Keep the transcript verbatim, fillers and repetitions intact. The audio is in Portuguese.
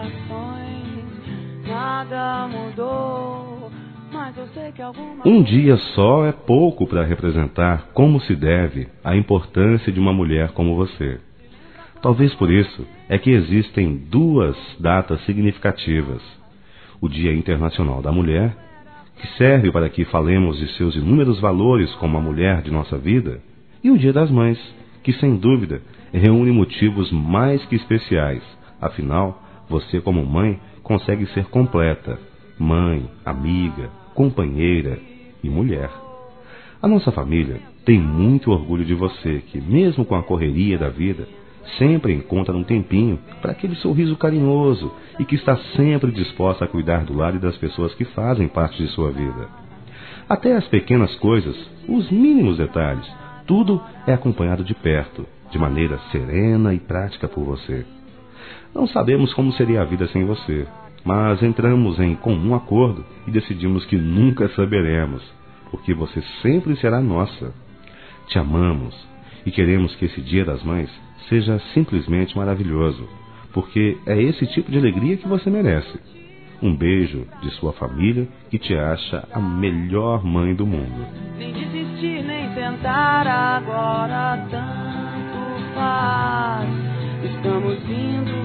nada mudou, mas eu sei que alguma... Um dia só é pouco para representar como se deve a importância de uma mulher como você. Talvez por isso é que existem duas datas significativas. O Dia Internacional da Mulher, que serve para que falemos de seus inúmeros valores como a mulher de nossa vida, e o Dia das Mães, que sem dúvida reúne motivos mais que especiais. Afinal, você como mãe consegue ser completa, mãe, amiga, companheira e mulher. A nossa família tem muito orgulho de você, que mesmo com a correria da vida, sempre encontra um tempinho para aquele sorriso carinhoso e que está sempre disposta a cuidar do lar e das pessoas que fazem parte de sua vida. Até as pequenas coisas, os mínimos detalhes, tudo é acompanhado de perto, de maneira serena e prática por você. Não sabemos como seria a vida sem você, mas entramos em comum acordo e decidimos que nunca saberemos, porque você sempre será nossa. Te amamos e queremos que esse Dia das Mães seja simplesmente maravilhoso, porque é esse tipo de alegria que você merece. Um beijo de sua família, que te acha a melhor mãe do mundo. Nem desistir, nem tentar, agora tanto faz. Estamos indo